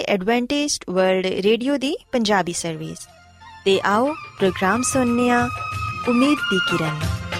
Adventist World Radio دی Punjabi service تے آؤ پروگرام سننے آ امید دی کرن۔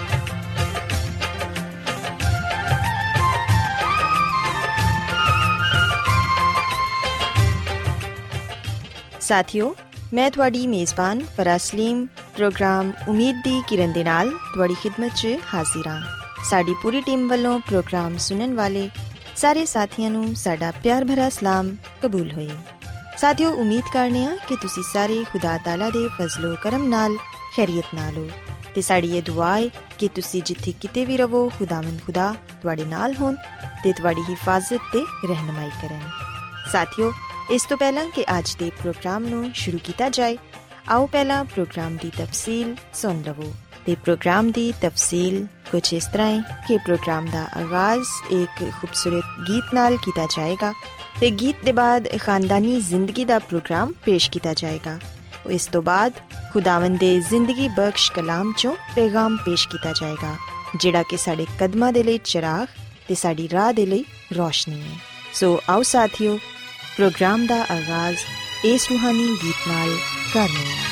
ساتھیو، میں تھوڑی میزبان فرا سلیم پروگرام امید دی کرن دے نال تھوڑی خدمت چ حاضر ہاں۔ ساڈی پوری ٹیم والوں پروگرام سنن والے سارے ساتھیاں نوں ساڈا پیار بھرا سلام قبول ہوئے۔ ساتھیو، امید کرنے ہاں کہ تسی سارے خدا تعالی دے فضل و کرم نال خیریت نال ہو تے ساڈی یہ دعا ہے کہ تسی جتھے کتے بھی رہو خداوند خدا تواڈے نال ہون تے تواڈی حفاظت تے رہنمائی کرن۔ ساتھیو، اس تو پہلا کہ آج دے پروگرام نوں شروع کیتا جائے، آؤ پہلا پروگرام دی تفصیل سن لو۔ تے پروگرام دی تفصیل کچھ اس طرح ہے کہ پروگرام دا آغاز ایک خوبصورت گیت نال کیتا جائے گا تے گیت دے بعد خاندانی زندگی دا پروگرام پیش کیتا جائے گا۔ اس تو بعد خداوند دے زندگی بخش کلام چوں پیغام پیش کیتا جائے گا، جڑا کہ ساڈے قدماں دے لئی چراغ تے ساڈی راہ دے لئی روشنی ہے۔ سو آؤ ساتھیو، پروگرام دا آغاز اس روحانی گیت نال کرنے ہیں۔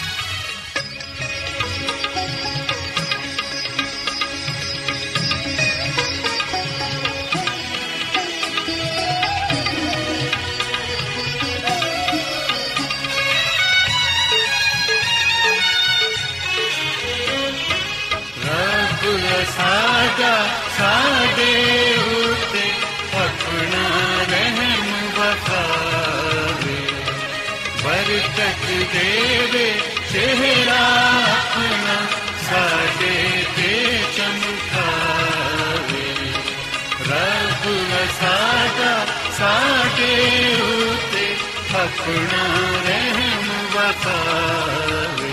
ساڈا ساڈے اُتے اپنا رحم وکھاوے، برکت دے چہرہ اپنا ساڈے تے چمکاوے۔ رب ساڈا ساڈے اُتے اپنا رحم وکھاوے۔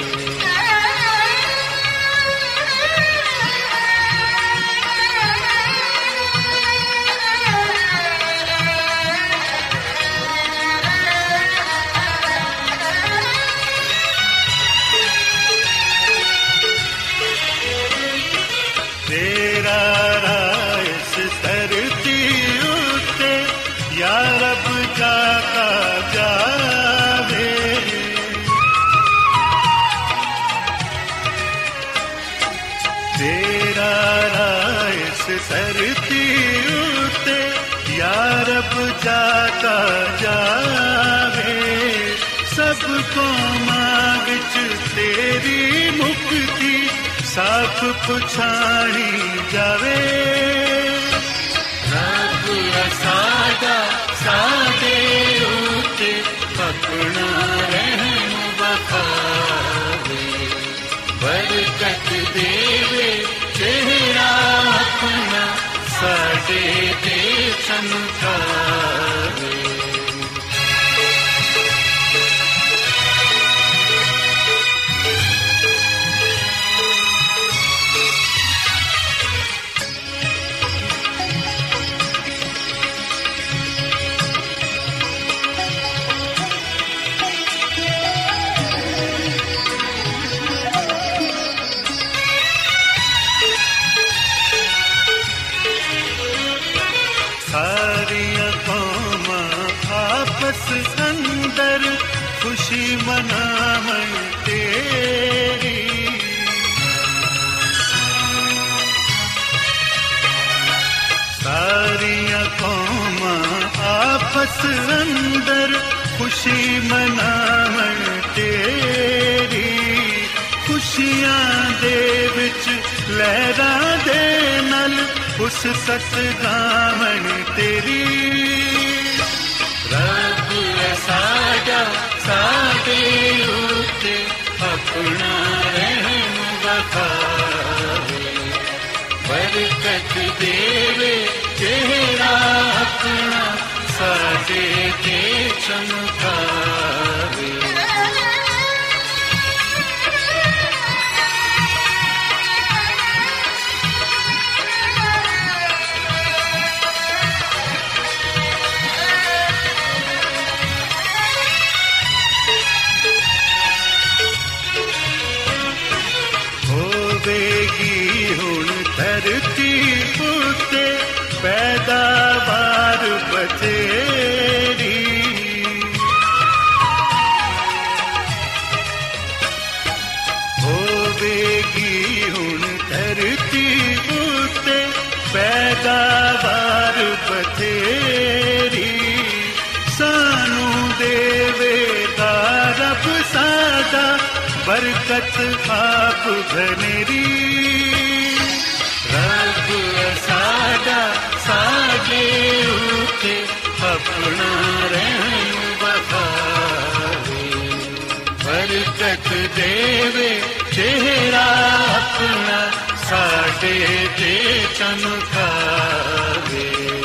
سرتی اُتے یا رب جاتا جاوے، سب قوماں وچ تیری مکتی صاف پچھاڑی جاوے۔ رب ساڈا ساڈے اُتے اپنا رحم وکھاوے، برکت دے چہرہ اپنا ساڈے تے چمکاوے۔ اندر خوشی مناون تیری، ساریاں قوماں آپس اندر خوشی مناون تیری، خوشیاں دے وچ لہراں دے نال اس ست گاون تیری۔ رب ساڈا ساڈے اُتے اپنا رحم وکھاوے، برکت دے چہرہ اپنا ساڈے تے چمکاوے۔ دھرتی اُتے پیداوار بتھیری، बथेरी सानू देवेगा रब सादा बरकत आप घनेरी रब सादा साडे उते अपना रहम बखावे बरकत देवे चेहरा अपना साडे ते चमकावे।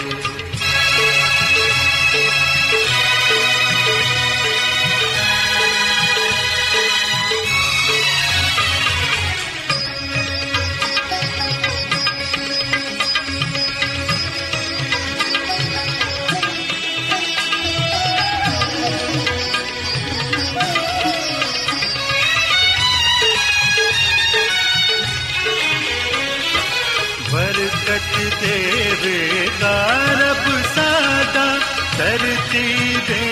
बरकत देवेगा रब सादा धरती दे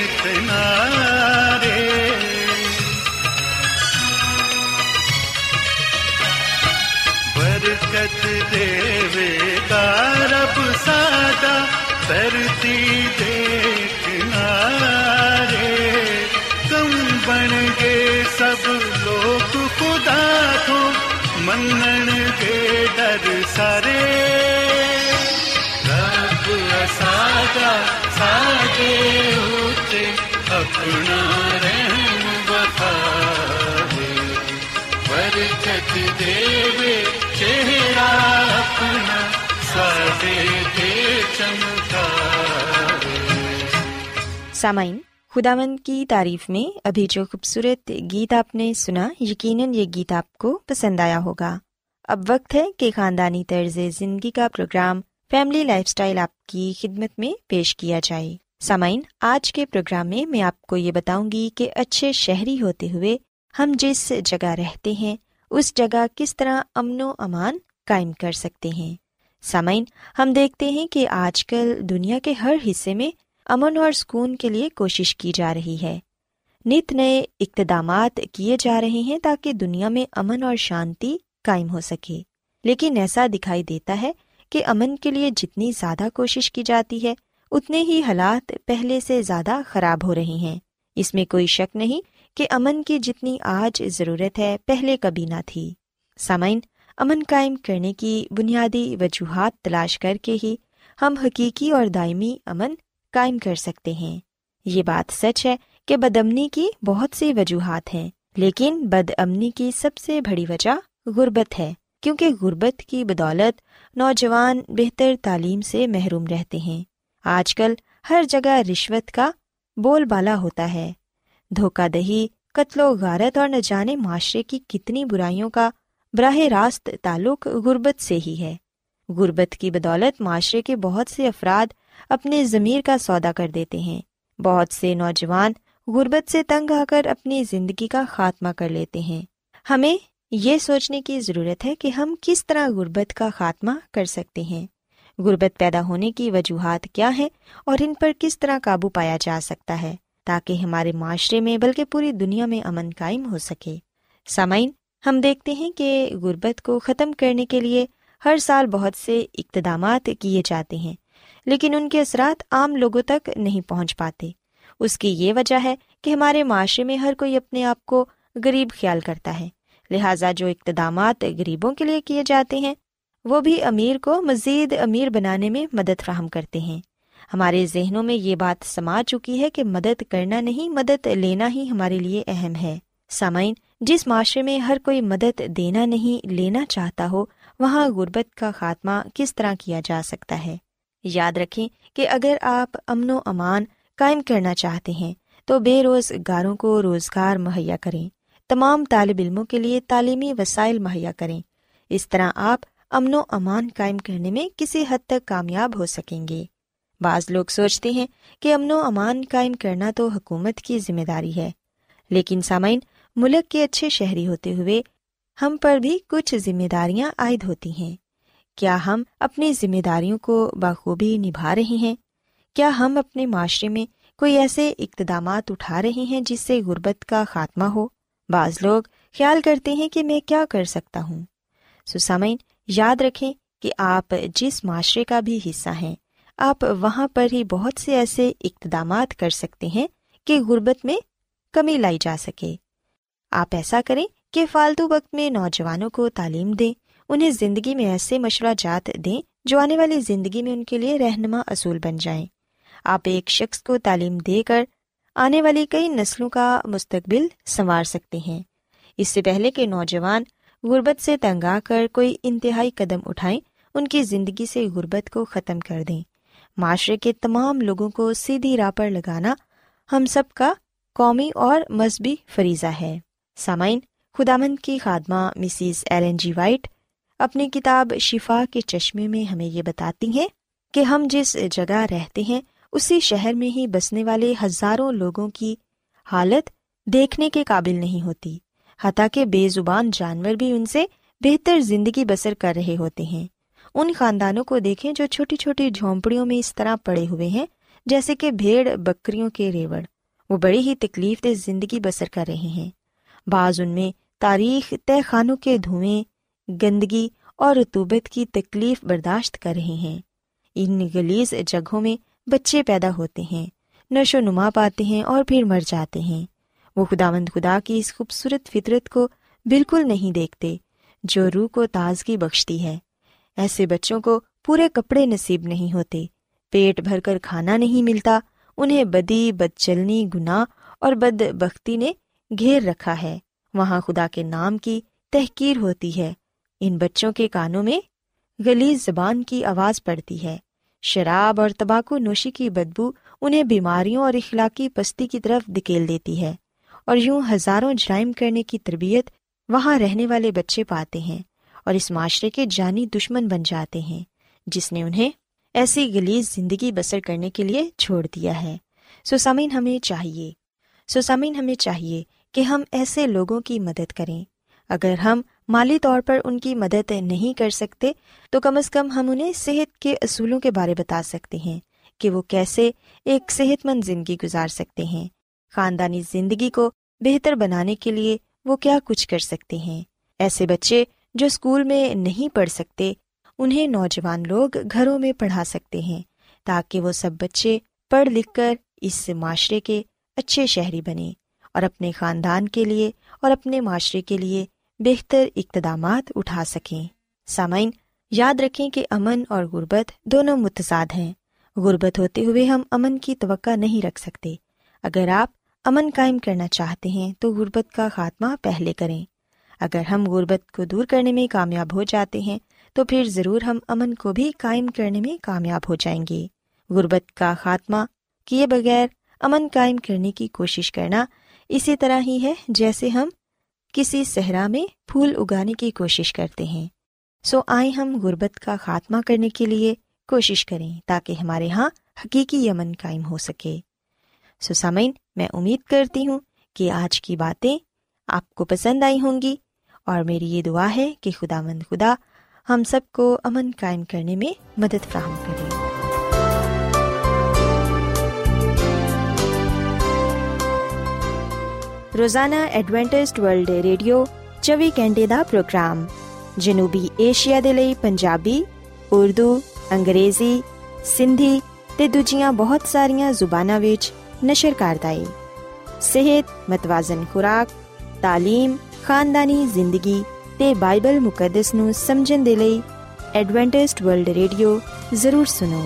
किनारे बरकत देवेगा रब सादा धरती दे किनारे कम बन गए सब लोग खुदा को मनन के डर सारे रब सादा सादे होते अपना रहम बखावे बरकत देवे चेहरा अपना सादे दे चमकावे। सामाइन, खुदावंद की तारीफ में अभी जो खूबसूरत गीत आपने सुना, यकीनन ये गीत आपको पसंद आया होगा। अब वक्त है कि खानदानी तर्ज जिंदगी का प्रोग्राम फैमिली लाइफस्टाइल आपकी खिदमत में पेश किया जाए। सामाइन, आज के प्रोग्राम में मैं आपको ये बताऊंगी कि अच्छे शहरी होते हुए हम जिस जगह रहते हैं उस जगह किस तरह अमनो अमान कायम कर सकते हैं। सामाइन, हम देखते हैं कि आजकल दुनिया के हर हिस्से में अमन और सुकून के लिए कोशिश की जा रही है। नित नए इक़्तिदामात किए जा रहे हैं ताकि दुनिया में अमन और शांति कायम हो सके। लेकिन ऐसा दिखाई देता है कि अमन के लिए जितनी ज़्यादा कोशिश की जाती है उतने ही हालात पहले से ज़्यादा ख़राब हो रहे हैं। इसमें कोई शक नहीं कि अमन की जितनी आज ज़रूरत है पहले कभी ना थी। सामाइन, अमन कायम करने की बुनियादी वजूहात तलाश करके ही हम हकीकी और दायमी अमन कायम कर सकते हैं। ये बात सच है कि बदअमनी की बहुत सी वजूहात हैं, लेकिन बदअमनी की सबसे बड़ी वजह गुर्बत है, क्योंकि गुर्बत की बदौलत नौजवान बेहतर तालीम से महरूम रहते हैं। आजकल हर जगह रिश्वत का बोलबाला होता है। धोखाधड़ी, कत्लो गारत और न जाने माशरे की कितनी बुराइयों का बराह रास्त ताल्लुक गुर्बत से ही है। गुर्बत की बदौलत माशरे के बहुत से अफराद अपने ज़मीर का सौदा कर देते हैं। बहुत से नौजवान गुर्बत से तंग आकर अपनी ज़िंदगी का खात्मा कर लेते हैं। हमें ये सोचने की ज़रूरत है कि हम किस तरह गुर्बत का खात्मा कर सकते हैं। गुर्बत पैदा होने की वजूहात क्या हैं और इन पर किस तरह काबू पाया जा सकता है ताकि हमारे माशरे में बल्कि पूरी दुनिया में अमन कायम हो सके। सामाइन, हम देखते हैं कि गुर्बत को ख़त्म करने के लिए हर साल बहुत से इक़्तिदामात किए जाते हैं, लेकिन उनके असरात आम लोगों तक नहीं पहुंच पाते। उसकी ये वजह है कि हमारे माशरे में हर कोई अपने आप को गरीब ख्याल करता है। लिहाजा जो इक़्तिदामात गरीबों के लिए किए जाते हैं वो भी अमीर को मज़ीद अमीर बनाने में मदद फराहम करते हैं। हमारे जहनों में ये बात समा चुकी है कि मदद करना नहीं, मदद लेना ही हमारे लिए अहम है। सामाइन, जिस माशरे में हर कोई मदद देना नहीं लेना चाहता हो, वहाँ गुर्बत का खात्मा किस तरह किया जा सकता है। याद रखें कि अगर आप अमनो अमान कायम करना चाहते हैं तो बेरोज़गारों को रोज़गार मुहैया करें, तमाम तालिब इल्मों के लिए तालीमी वसाइल मुहैया करें। इस तरह आप अमनो अमान कायम करने में किसी हद तक कामयाब हो सकेंगे। बाज़ लोग सोचते हैं कि अमनो अमान कायम करना तो हुकूमत की जिम्मेदारी है, लेकिन सामाइन, मुल्क के अच्छे शहरी होते हुए हम पर भी कुछ जिम्मेदारियां आयद होती हैं। क्या हम अपनी जिम्मेदारियों को बखूबी निभा रहे हैं? क्या हम अपने माशरे में कोई ऐसे इक़्तिदामात उठा रहे हैं जिससे गुर्बत का खात्मा हो? बाज़ लोग ख्याल करते हैं कि मैं क्या कर सकता हूँ। सामाइन, याद रखें कि आप जिस माशरे का भी हिस्सा हैं, آپ وہاں پر ہی بہت سے ایسے اقتدامات کر سکتے ہیں کہ غربت میں کمی لائی جا سکے۔ آپ ایسا کریں کہ فالتو وقت میں نوجوانوں کو تعلیم دیں، انہیں زندگی میں ایسے مشورہ جات دیں جو آنے والی زندگی میں ان کے لیے رہنما اصول بن جائیں۔ آپ ایک شخص کو تعلیم دے کر آنے والی کئی نسلوں کا مستقبل سنوار سکتے ہیں۔ اس سے پہلے کہ نوجوان غربت سے تنگ آ کر کوئی انتہائی قدم اٹھائیں، ان کی زندگی سے غربت کو ختم کر دیں۔ معاشرے کے تمام لوگوں کو سیدھی راہ پر لگانا ہم سب کا قومی اور مذہبی فریضہ ہے۔ سامعین، خداوند کی خادمہ مسز ایلن جی وائٹ اپنی کتاب شفا کے چشمے میں ہمیں یہ بتاتی ہیں کہ ہم جس جگہ رہتے ہیں اسی شہر میں ہی بسنے والے ہزاروں لوگوں کی حالت دیکھنے کے قابل نہیں ہوتی، حتیٰ کہ بے زبان جانور بھی ان سے بہتر زندگی بسر کر رہے ہوتے ہیں۔ ان خاندانوں کو دیکھیں جو چھوٹی چھوٹی جھونپڑیوں میں اس طرح پڑے ہوئے ہیں جیسے کہ بھیڑ بکریوں کے ریوڑ۔ وہ بڑی ہی تکلیف دہ زندگی بسر کر رہے ہیں۔ بعض ان میں تاریخ تہ خانوں کے دھوئیں، گندگی اور رطوبت کی تکلیف برداشت کر رہے ہیں۔ ان غلیظ جگہوں میں بچے پیدا ہوتے ہیں، نشو و نما پاتے ہیں اور پھر مر جاتے ہیں۔ وہ خداوند خدا کی اس خوبصورت فطرت کو بالکل نہیں دیکھتے جو روح کو تازگی بخشتی ہے۔ ایسے بچوں کو پورے کپڑے نصیب نہیں ہوتے، پیٹ بھر کر کھانا نہیں ملتا، انہیں بدی، بدچلنی، گناہ اور بدبختی نے گھیر رکھا ہے۔ وہاں خدا کے نام کی تحقیر ہوتی ہے۔ ان بچوں کے کانوں میں غلیظ زبان کی آواز پڑتی ہے۔ شراب اور تمباکو نوشی کی بدبو انہیں بیماریوں اور اخلاقی پستی کی طرف دھکیل دیتی ہے، اور یوں ہزاروں جرائم کرنے کی تربیت وہاں رہنے والے بچے پاتے ہیں اور اس معاشرے کے جانی دشمن بن جاتے ہیں جس نے انہیں ایسی غلیظ زندگی بسر کرنے کے لیے چھوڑ دیا ہے۔ سامعین ہمیں چاہیے کہ ہم ایسے لوگوں کی مدد کریں۔ اگر ہم مالی طور پر ان کی مدد نہیں کر سکتے تو کم از کم ہم انہیں صحت کے اصولوں کے بارے بتا سکتے ہیں کہ وہ کیسے ایک صحت مند زندگی گزار سکتے ہیں۔ خاندانی زندگی کو بہتر بنانے کے لیے وہ کیا کچھ کر سکتے ہیں۔ ایسے بچے جو اسکول میں نہیں پڑھ سکتے انہیں نوجوان لوگ گھروں میں پڑھا سکتے ہیں تاکہ وہ سب بچے پڑھ لکھ کر اس معاشرے کے اچھے شہری بنیں اور اپنے خاندان کے لیے اور اپنے معاشرے کے لیے بہتر اقتدامات اٹھا سکیں۔ سامعین، یاد رکھیں کہ امن اور غربت دونوں متضاد ہیں۔ غربت ہوتے ہوئے ہم امن کی توقع نہیں رکھ سکتے۔ اگر آپ امن قائم کرنا چاہتے ہیں تو غربت کا خاتمہ پہلے کریں۔ اگر ہم غربت کو دور کرنے میں کامیاب ہو جاتے ہیں تو پھر ضرور ہم امن کو بھی قائم کرنے میں کامیاب ہو جائیں گے۔ غربت کا خاتمہ کیے بغیر امن قائم کرنے کی کوشش کرنا اسی طرح ہی ہے جیسے ہم کسی صحرا میں پھول اگانے کی کوشش کرتے ہیں۔ آئیں ہم غربت کا خاتمہ کرنے کے لیے کوشش کریں تاکہ ہمارے ہاں حقیقی امن قائم ہو سکے۔ سامعین، میں امید کرتی ہوں کہ آج کی باتیں آپ کو پسند آئی ہوں گی، اور میری یہ دعا ہے کہ خداوند خدا ہم سب کو امن قائم کرنے میں مدد فراہم کرے۔ روزانہ ایڈوینٹسٹ ورلڈ ریڈیو 24 گھنٹے دا پروگرام جنوبی ایشیا دے لئی پنجابی، اردو، انگریزی، سندھی تے دوجیاں بہت ساریاں زباناں وچ نشر کردا ہے۔ صحت، متوازن خوراک، تعلیم، خاندانی زندگی تے بائبل مقدس نو سمجھن دے لئی ایڈوینٹسٹ ورلڈ ریڈیو ضرور سنو۔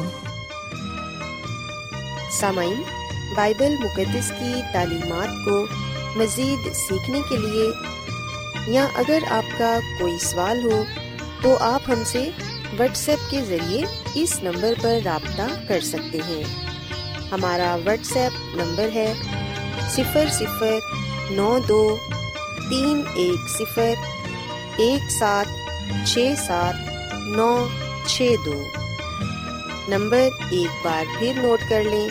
سامعین، بائبل مقدس کی تعلیمات کو مزید سیکھنے کے لیے یا اگر آپ کا کوئی سوال ہو تو آپ ہم سے واٹس ایپ کے ذریعے اس نمبر پر رابطہ کر سکتے ہیں۔ ہمارا واٹس ایپ نمبر ہے 003101767962۔ نمبر ایک بار پھر نوٹ کر لیں،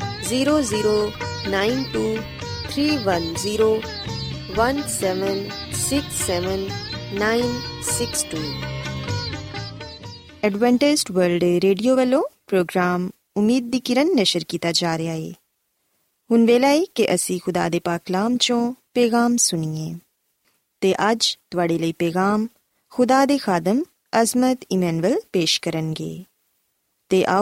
009231767962۔ ایڈوینٹسٹ ورلڈ ریڈیو والوں پروگرام امید دی کرن نشر کیتا جا رہا ہے۔ ہن ویلا ہے کہ اسی خدا دے پاک کلام چوں پیغام سنیے تے اج تواڈے لئی پیغام خدا دے خادم عظمت ایمینول پیش کرن گے۔ تے آؤ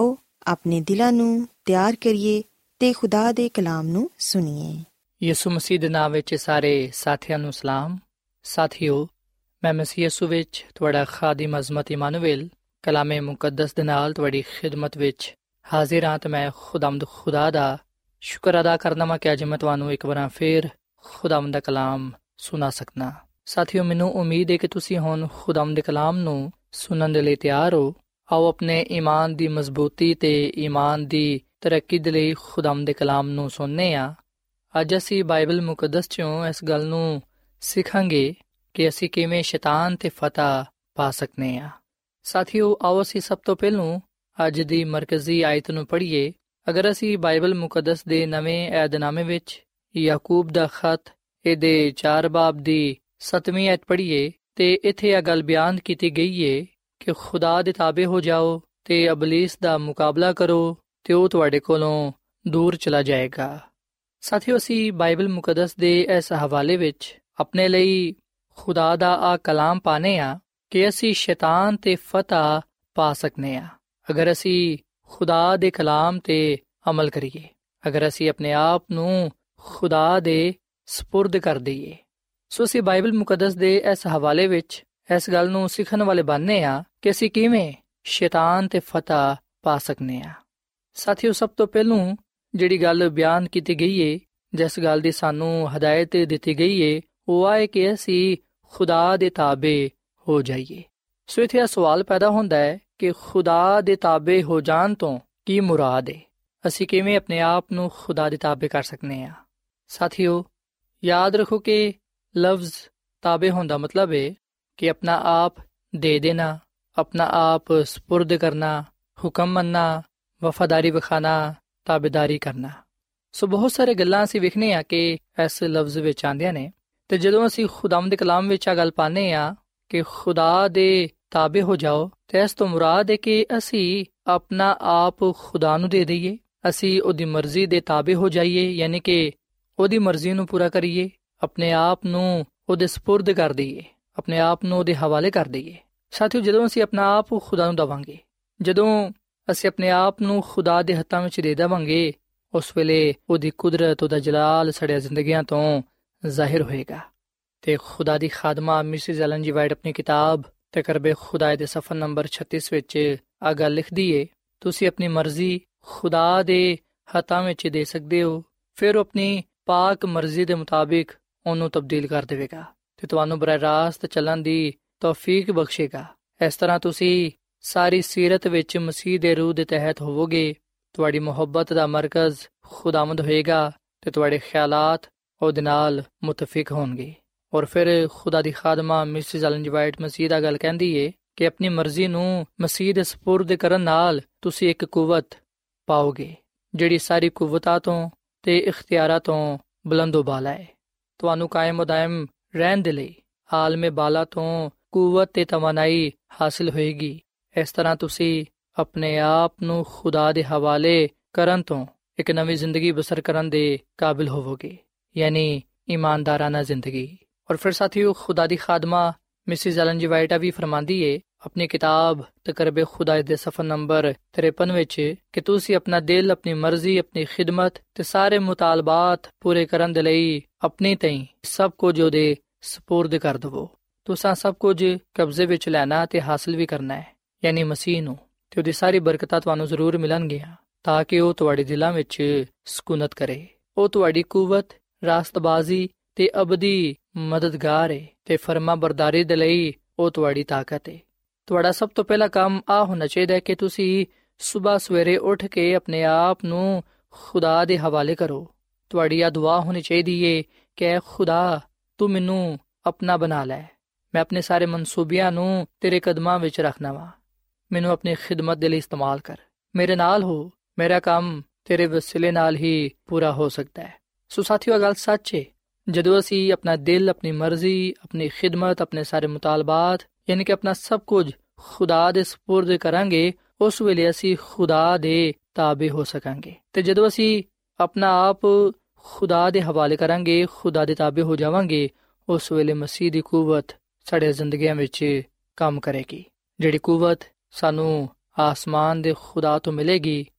ਆਪਣੇ ਦਿਲਾਂ ਨੂੰ ਤਿਆਰ ਕਰੀਏ ਤੇ ਖੁਦਾ ਦੇ ਕਲਾਮ ਨੂੰ ਸੁਣੀਏ। ਯਿਸੂ ਮਸੀਹ ਦੇ ਨਾਮ ਵਿੱਚ ਸਾਰੇ ਸਾਥੀਆਂ ਨੂੰ ਸਲਾਮ। ਸਾਥੀਓ, ਮੈਂ ਮਸੀਹ ਯਿਸੂ ਵਿੱਚ ਤੁਹਾਡਾ ਖਾਦਮ ਅਜ਼ਮਤ ਇਮਾਨੁਅਲ ਕਲਾਮੇ ਮੁਕੱਦਸ ਦੇ ਨਾਲ ਤੁਹਾਡੀ ਖਿਦਮਤ ਵਿੱਚ ਹਾਜ਼ਰ ਹਾਂ ਤੇ ਮੈਂ ਖੁਦਾ ਦਾ ਸ਼ੁਕਰ ਅਦਾ ਕਰਦਾ ਹਾਂ ਕਿ ਅੱਜ ਮੈਂ ਤੁਹਾਨੂੰ ਇੱਕ ਵਾਰ ਫੇਰ ਖੁਦਾਵੰਦ ਦਾ ਕਲਾਮ ਸੁਣਾ ਸਕਦਾ। ਸਾਥੀਓ, ਮੈਨੂੰ ਉਮੀਦ ਹੈ ਕਿ ਤੁਸੀਂ ਹੁਣ ਖੁਦਾਵੰਦ ਦੇ ਕਲਾਮ ਨੂੰ ਸੁਣਨ ਦੇ ਲਈ ਤਿਆਰ ਹੋ। ਆਓ ਆਪਣੇ ਈਮਾਨ ਦੀ ਮਜ਼ਬੂਤੀ ਤੇ ਈਮਾਨ ਦੀ ਤਰੱਕੀ ਦੇ ਲਈ ਖੁਦਾਵੰਦ ਦੇ ਕਲਾਮ ਨੂੰ ਸੁਣਨੇ ਹਾਂ। ਅੱਜ ਅਸੀਂ ਬਾਈਬਲ ਮੁਕੱਦਸ 'ਚੋਂ ਇਸ ਗੱਲ ਨੂੰ ਸਿੱਖਾਂਗੇ ਕਿ ਅਸੀਂ ਕਿਵੇਂ ਸ਼ੈਤਾਨ ਤੇ ਫਤਹ ਪਾ ਸਕਦੇ ਹਾਂ। ਸਾਥੀਓ, ਆਓ ਅਸੀਂ ਸਭ ਤੋਂ ਪਹਿਲਾਂ ਅੱਜ ਦੀ ਮਰਕਜ਼ੀ ਆਇਤ ਨੂੰ ਪੜ੍ਹੀਏ। ਅਗਰ ਅਸੀਂ ਬਾਈਬਲ ਮੁਕੱਦਸ ਦੇ ਨਵੇਂ ਏਧਨਾਮੇ ਵਿੱਚ ਯਾਕੂਬ ਦਾ ਖਤ ਇਹਦੇ 4 ਬਾਬ ਦੀ 7ਵੀਂ ਆਇਤ ਪੜ੍ਹੀਏ ਤੇ ਇੱਥੇ ਇਹ ਗੱਲ ਬਿਆਨ ਕੀਤੀ ਗਈ ਹੈ ਕਿ ਖੁਦਾ ਦੇ ਤਾਬੇ ਹੋ ਜਾਓ ਤੇ ਇਬਲੀਸ ਦਾ ਮੁਕਾਬਲਾ ਕਰੋ ਤੇ ਉਹ ਤੁਹਾਡੇ ਕੋਲੋਂ ਦੂਰ ਚਲਾ ਜਾਏਗਾ। ਸਾਥੀਓ, ਅਸੀਂ ਬਾਈਬਲ ਮੁਕੱਦਸ ਦੇ ਇਸ ਹਵਾਲੇ ਵਿੱਚ ਆਪਣੇ ਲਈ ਖੁਦਾ ਦਾ ਆ ਕਲਾਮ ਪਾਨੇ ਆ ਕਿ ਅਸੀਂ ਸ਼ੈਤਾਨ ਤੇ ਫਤਹ ਪਾ ਸਕਨੇ ਆ ਅਗਰ ਅਸੀਂ ਖੁਦਾ ਦੇ ਕਲਾਮ ਤੇ ਅਮਲ ਕਰੀਏ, ਅਗਰ ਅਸੀਂ ਆਪਣੇ ਆਪ ਨੂੰ ਖੁਦਾ ਦੇ ਸਪੁਰਦ ਕਰ ਦਈਏ। ਸੋ ਅਸੀਂ ਬਾਈਬਲ ਮੁਕੱਦਸ ਦੇ ਇਸ ਹਵਾਲੇ ਵਿੱਚ ਇਸ ਗੱਲ ਨੂੰ ਸਿੱਖਣ ਵਾਲੇ ਬਣਨੇ ਆ ਕਿ ਅਸੀਂ ਕਿਵੇਂ ਸ਼ੈਤਾਨ ਤੇ ਫਤਹ ਪਾ ਸਕਨੇ ਆ। ਸਾਥੀਓ, ਸਭ ਤੋਂ ਪਹਿਲਾਂ ਜਿਹੜੀ ਗੱਲ ਬਿਆਨ ਕੀਤੀ ਗਈ ਏ, ਜਿਸ ਗੱਲ ਦੀ ਸਾਨੂੰ ਹਦਾਇਤ ਦਿੱਤੀ ਗਈ ਏ, ਉਹ ਹੈ ਕਿ ਅਸੀਂ ਖੁਦਾ ਦੇ ਤਾਬੇ ਹੋ ਜਾਈਏ। ਸੋ ਇੱਥੇ ਇਹ ਸਵਾਲ ਪੈਦਾ ਹੁੰਦਾ ਹੈ ਕਿ ਖੁਦਾ ਦੇ ਤਾਬੇ ਹੋ ਜਾਣ ਤੋਂ ਕੀ ਮੁਰਾਦ ਹੈ? ਅਸੀਂ ਕਿਵੇਂ ਆਪਣੇ ਆਪ ਨੂੰ ਖੁਦਾ ਦੇ ਤਾਬੇ ਕਰ ਸਕਨੇ ਆ? ਸਾਥੀਓ, ਯਾਦ ਰੱਖੋ ਕਿ ਲਫ਼ਜ਼ ਤਾਬੇ ਹੋਣ ਦਾ ਮਤਲਬ ਹੈ ਕਿ ਆਪਣਾ ਆਪ ਦੇ ਦੇਣਾ, ਆਪਣਾ ਆਪ ਸਪੁਰਦ ਕਰਨਾ, ਹੁਕਮ ਮੰਨਣਾ, ਵਫਾਦਾਰੀ ਵਿਖਾਣਾ, ਤਾਬੇਦਾਰੀ ਕਰਨਾ। ਸੋ ਬਹੁਤ ਸਾਰੇ ਗੱਲਾਂ ਅਸੀਂ ਵੇਖਨੇ ਆ ਕਿ ਇਸ ਲਫ਼ਜ਼ ਵਿੱਚ ਆਉਂਦੀਆਂ ਨੇ। ਤੇ ਜਦੋਂ ਅਸੀਂ ਖੁਦਾਵੰਦ ਦੇ ਕਲਾਮ ਵਿੱਚ ਆ ਗੱਲ ਪਾਉਂਦੇ ਆ ਕਿ ਖੁਦਾ ਦੇ ਤਾਬੇ ਹੋ ਜਾਓ, ਤੇ ਇਸ ਤੋਂ ਮੁਰਾਦ ਹੈ ਕਿ ਅਸੀਂ ਆਪਣਾ ਆਪ ਖੁਦਾ ਨੂੰ ਦੇ ਦਈਏ, ਅਸੀਂ ਉਹਦੀ ਮਰਜ਼ੀ ਦੇ ਤਾਬੇ ਹੋ ਜਾਈਏ, ਯਾਨੀ ਕਿ ਉਹਦੀ ਮਰਜ਼ੀ ਨੂੰ ਪੂਰਾ ਕਰੀਏ, ਆਪਣੇ ਆਪ ਨੂੰ ਉਹਦੇ ਸਪੁਰਦ ਕਰ ਦਈਏ, ਆਪਣੇ ਆਪ ਨੂੰ ਉਹਦੇ ਹਵਾਲੇ ਕਰ ਦਈਏ। ਸਾਥੀਓ, ਜਦੋਂ ਅਸੀਂ ਆਪਣਾ ਆਪ ਖੁਦਾ ਨੂੰ ਦੇਵਾਂਗੇ, ਜਦੋਂ ਅਸੀਂ ਆਪਣੇ ਆਪ ਨੂੰ ਖੁਦਾ ਦੇ ਹੱਥਾਂ ਵਿੱਚ ਦੇ ਦੇਵਾਂਗੇ, ਉਸ ਵੇਲੇ ਉਹਦੀ ਕੁਦਰਤ, ਉਹਦਾ ਜਲਾਲ ਸਾਡੀਆਂ ਜ਼ਿੰਦਗੀਆਂ ਤੋਂ ਜ਼ਾਹਿਰ ਹੋਏਗਾ। ਤੇ ਖੁਦਾ ਦੀ ਖਾਦਮਾ ਮਿਸਿਸ ਐਲਨ ਜੀ ਵਾਈਟ ਆਪਣੀ ਕਿਤਾਬ ਤਕਰਬੇ ਖੁਦਾ ਦੇ ਸਫਾ ਨੰਬਰ 36 ਵਿੱਚ ਆ ਗੱਲ ਲਿਖਦੀ ਏ, ਤੁਸੀਂ ਆਪਣੀ ਮਰਜ਼ੀ ਖੁਦਾ ਦੇ ਹੱਥਾਂ ਵਿੱਚ ਦੇ ਸਕਦੇ ਹੋ, ਫਿਰ ਉਹ ਆਪਣੀ ਪਾਕ ਮਰਜ਼ੀ ਦੇ ਮੁਤਾਬਿਕ ਉਹਨੂੰ ਤਬਦੀਲ ਕਰ ਦੇਵੇਗਾ ਤੇ ਤੁਹਾਨੂੰ ਬਰਾਹ ਰਾਸਤ ਚੱਲਣ ਦੀ ਤੌਫੀਕ ਬਖਸ਼ੇਗਾ। ਇਸ ਤਰ੍ਹਾਂ ਤੁਸੀਂ ਸਾਰੀ ਸੀਰਤ ਵਿੱਚ ਮਸੀਹ ਦੇ ਰੂਹ ਦੇ ਤਹਿਤ ਹੋਵੋਗੇ, ਤੁਹਾਡੀ ਮੁਹੱਬਤ ਦਾ ਮਰਕਜ਼ ਖੁਦਾਵੰਦ ਹੋਏਗਾ ਤੇ ਤੁਹਾਡੇ ਖਿਆਲਾਤ ਉਹਦੇ ਨਾਲ ਮੁਤਫਿਕ ਹੋਣਗੇ। ਔਰ ਫਿਰ ਖੁਦਾ ਦੀ ਖਾਦਮਾ ਮਿਸਿਸ ਐਲਨ ਜੀ ਵਾਈਟ ਮਸੀਹ ਦਾ ਗੱਲ ਕਹਿੰਦੀ ਏ ਕਿ ਆਪਣੀ ਮਰਜ਼ੀ ਨੂੰ ਮਸੀਹ ਦੇ ਸਪੁਰਦ ਕਰਨ ਨਾਲ ਤੁਸੀਂ ਇੱਕ ਕੁਵਤ ਪਾਓਗੇ ਜਿਹੜੀ ਸਾਰੀ ਕੁਵਤਾਂ ਤੋਂ ਤੇ ਇਖਤਿਆਰਾਂ ਤੋਂ ਬੁਲੰਦ ਬਾਲਾ ਹੈ। ਤੁਹਾਨੂੰ ਕਾਇਮ ਦائم ਰਹਿਣ ਦੇ ਲਈ ਆਲਮੇ ਬਾਲਾ ਤੋਂ ਕੁਵਤ ਤੇ ਤਵਾਨਾਈ ਹਾਸਿਲ ਹੋਏਗੀ। ਇਸ ਤਰ੍ਹਾਂ ਤੁਸੀਂ ਆਪਣੇ ਆਪ ਨੂੰ ਖੁਦਾ ਦੇ ਹਵਾਲੇ ਕਰਨ ਤੋਂ ਇੱਕ ਨਵੀਂ ਜ਼ਿੰਦਗੀ ਬਸਰ ਕਰਨ ਦੇ ਕਾਬਿਲ ਹੋਵੋਗੇ, ਯਾਨੀ ਈਮਾਨਦਾਰਾਨਾ ਜ਼ਿੰਦਗੀ। ਔਰ ਫਿਰ ਸਾਥੀਓ, ਖੁਦਾ ਦੀ ਖਾਦਮਾ ਮਿਸਿਸ ਐਲਨ ਜੀ ਵਾਈਟ ਵੀ ਫਰਮਾਂਦੀ ਏ ਆਪਣੀ ਕਿਤਾਬ ਤਕਰਬੇ ਖੁਦਾ ਦੇ ਸਫਾ ਨੰਬਰ 53 ਵਿੱਚ ਕਿ ਤੁਸੀਂ ਆਪਣਾ ਦਿਲ, ਆਪਣੀ ਮਰਜ਼ੀ, ਆਪਣੀ ਖਿਦਮਤ ਤੇ ਸਾਰੇ ਮੁਤਾਲਬਾਤ ਪੂਰੇ ਕਰਨ ਦੇ ਲਈ ਆਪਣੀ ਤਈ ਸਭ ਕੁਝ ਉਹਦੇ ਸਪੁਰਦ ਕਰ ਦਵੋ। ਤੁਸੀਂ ਸਭ ਕੁਝ ਕਬਜ਼ੇ ਵਿੱਚ ਲੈਣਾ ਤੇ ਹਾਸਲ ਵੀ ਕਰਨਾ ਹੈ, ਯਾਨੀ ਮਸੀਹ ਨੂੰ, ਤੇ ਉਹਦੀ ਸਾਰੀ ਬਰਕਤਾਂ ਤੁਹਾਨੂੰ ਜ਼ਰੂਰ ਮਿਲਣਗੀਆਂ ਤਾਂ ਕਿ ਉਹ ਤੁਹਾਡੇ ਦਿਲਾਂ ਵਿੱਚ ਸਕੂਨਤ ਕਰੇ। ਉਹ ਤੁਹਾਡੀ ਕੁਵਤ, ਰਾਸਤਬਾਜ਼ੀ ਤੇ ਅਬਦੀ ਮਦਦਗਾਰ ਹੈ ਤੇ ਫਰਮਾ ਬਰਦਾਰੀ ਦੇ ਲਈ ਉਹ ਤੁਹਾਡੀ ਤਾਕਤ ਹੈ। ਤੁਹਾਡਾ ਸਭ ਤੋਂ ਪਹਿਲਾ ਕੰਮ ਆ ਹੋਣਾ ਚਾਹੀਦਾ ਕਿ ਤੁਸੀਂ ਸਵੇਰ ਸਵੇਰੇ ਉੱਠ ਕੇ ਆਪਣੇ ਆਪ ਨੂੰ ਖੁਦਾ ਦੇ ਹਵਾਲੇ ਕਰੋ। ਤੁਹਾਡੀ ਆ ਦੁਆ ਹੋਣੀ ਚਾਹੀਦੀ ਹੈ ਕਿ ਖੁਦਾ ਤੂੰ ਮੈਨੂੰ ਆਪਣਾ ਬਣਾ ਲੈ, ਮੈਂ ਆਪਣੇ ਸਾਰੇ ਮਨਸੂਬਿਆਂ ਨੂੰ ਤੇਰੇ ਕਦਮਾਂ ਵਿੱਚ ਰੱਖਣਾ ਵਾ, ਮੈਨੂੰ ਆਪਣੀ ਖਿਦਮਤ ਦੇ ਲਈ ਇਸਤੇਮਾਲ ਕਰ, ਮੇਰੇ ਨਾਲ ਹੋ, ਮੇਰਾ ਕੰਮ ਤੇਰੇ ਵਸੀਲੇ ਨਾਲ ਹੀ ਪੂਰਾ ਹੋ ਸਕਦਾ ਹੈ। ਸੋ ਸਾਥੀਓ, ਗੱਲ ਸੱਚ ਹੈ, ਜਦੋਂ ਅਸੀਂ ਆਪਣਾ ਦਿਲ, ਆਪਣੀ ਮਰਜ਼ੀ, ਆਪਣੀ ਖਿਦਮਤ, ਆਪਣੇ ਸਾਰੇ ਮੁਤਾਲਬਾਤ ਯਾਨੀ ਕਿ ਆਪਣਾ ਸਭ ਕੁਝ ਖੁਦਾ ਦੇ ਸਪੁਰਦ ਕਰਾਂਗੇ, ਉਸ ਵੇਲੇ ਅਸੀਂ ਖੁਦਾ ਦੇ ਤਾਬੇ ਹੋ ਸਕਾਂਗੇ। ਤੇ ਜਦੋਂ ਅਸੀਂ ਆਪਣਾ ਆਪ ਖੁਦਾ ਦੇ ਹਵਾਲੇ ਕਰਾਂਗੇ, ਖੁਦਾ ਦੇ ਤਾਬੇ ਹੋ ਜਾਵਾਂਗੇ, ਉਸ ਵੇਲੇ ਮਸੀਹ ਦੀ ਕੁਵਤ ਸਾਡੇ ਜ਼ਿੰਦਗੀਆਂ ਵਿੱਚ ਕੰਮ ਕਰੇਗੀ। ਜਿਹੜੀ ਕੁਵਤ ਸਾਨੂੰ ਆਸਮਾਨ ਦੇ ਖੁਦਾ ਤੋਂ ਮਿਲੇਗੀ,